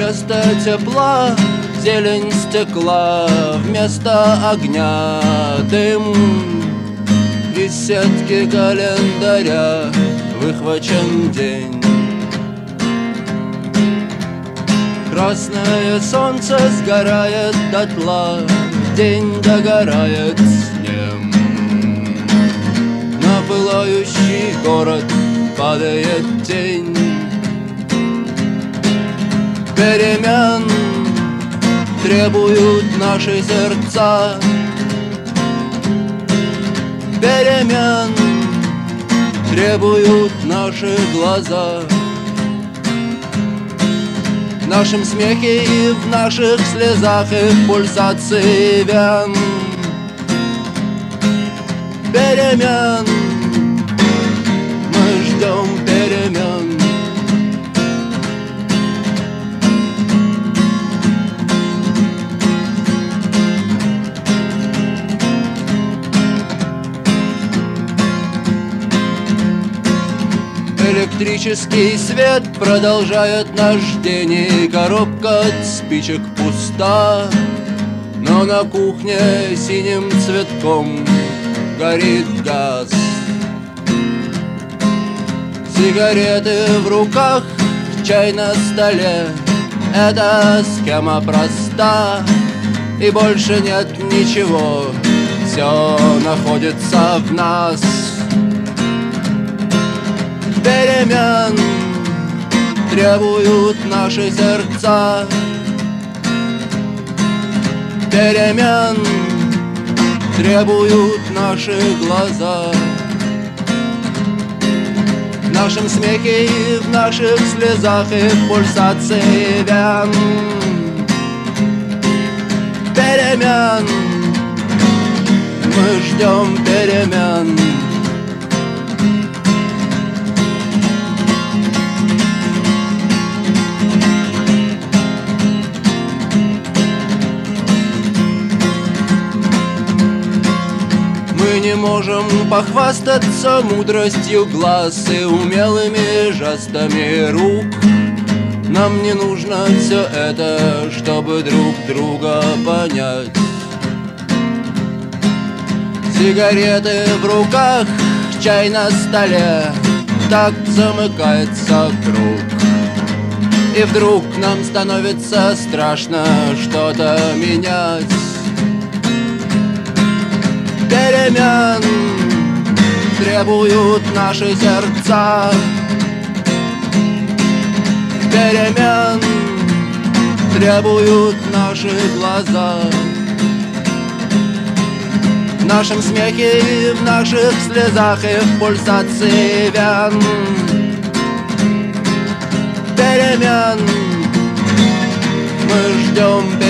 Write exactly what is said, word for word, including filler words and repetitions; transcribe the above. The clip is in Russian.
Вместо тепла зелень стекла, вместо огня дым. Из сетки календаря выхвачен день. Красное солнце сгорает дотла, день догорает с ним. На пылающий город падает тень. Перемен требуют наши сердца. Перемен требуют наши глаза. В нашем смехе и в наших слезах их пульсации вен. Перемен, мы ждем перемен. Электрический свет продолжает наш день, и коробка от спичек пуста. Но на кухне синим цветком горит газ. Сигареты в руках, чай на столе. Эта схема проста, и больше нет ничего. Все находится в нас. Перемен требуют наши сердца. Перемен требуют наши глаза. В нашем смехе и в наших слезах их пульсации вен. Перемен, мы ждем перемен. Мы не можем похвастаться мудростью глаз и умелыми жестами рук. Нам не нужно все это, чтобы друг друга понять. Сигареты в руках, чай на столе. Так замыкается круг. И вдруг нам становится страшно что-то менять. Перемен требуют наши сердца. Перемен требуют наши глаза. В нашем смехе и в наших слезах их пульсации вен. Перемен, мы ждем